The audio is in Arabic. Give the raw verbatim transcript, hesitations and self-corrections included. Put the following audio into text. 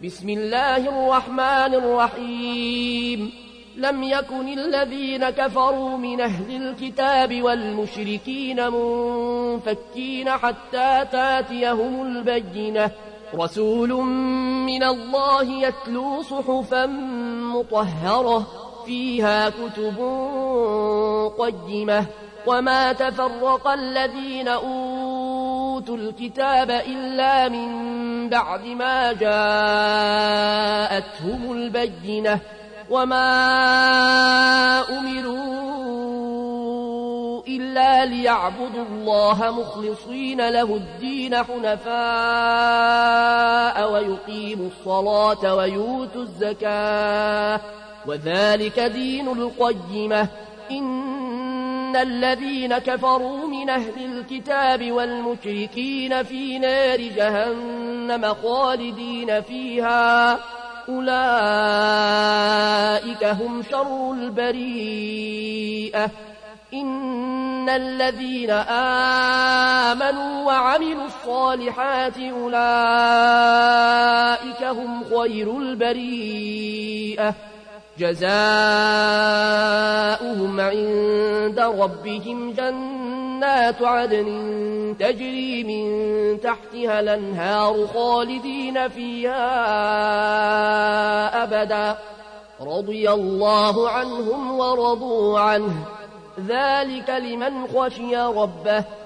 بسم الله الرحمن الرحيم لم يكن الذين كفروا من أهل الكتاب والمشركين منفكين حتى تاتيهم البينة رسول من الله يتلو صحفا مطهرة فيها كتب قيمة وما تفرق الذين أوتوا الكتاب إلا من بعد ما جاءتهم البينة وما أمروا إلا ليعبدوا الله مخلصين له الدين حنفاء ويقيموا الصلاة ويؤتوا الزكاة وذلك دين القيمة إن الذين كفروا من أهل الكتاب والمشركين في نار جهنم خالدين فيها أولئك هم شر البريئة إن الذين آمنوا وعملوا الصالحات أولئك هم خير البريئة جزاؤهم عند ربهم جنات عدن تجري من تحتها الأنهار خالدين فيها أبدا رضي الله عنهم ورضوا عنه ذلك لمن خشي ربه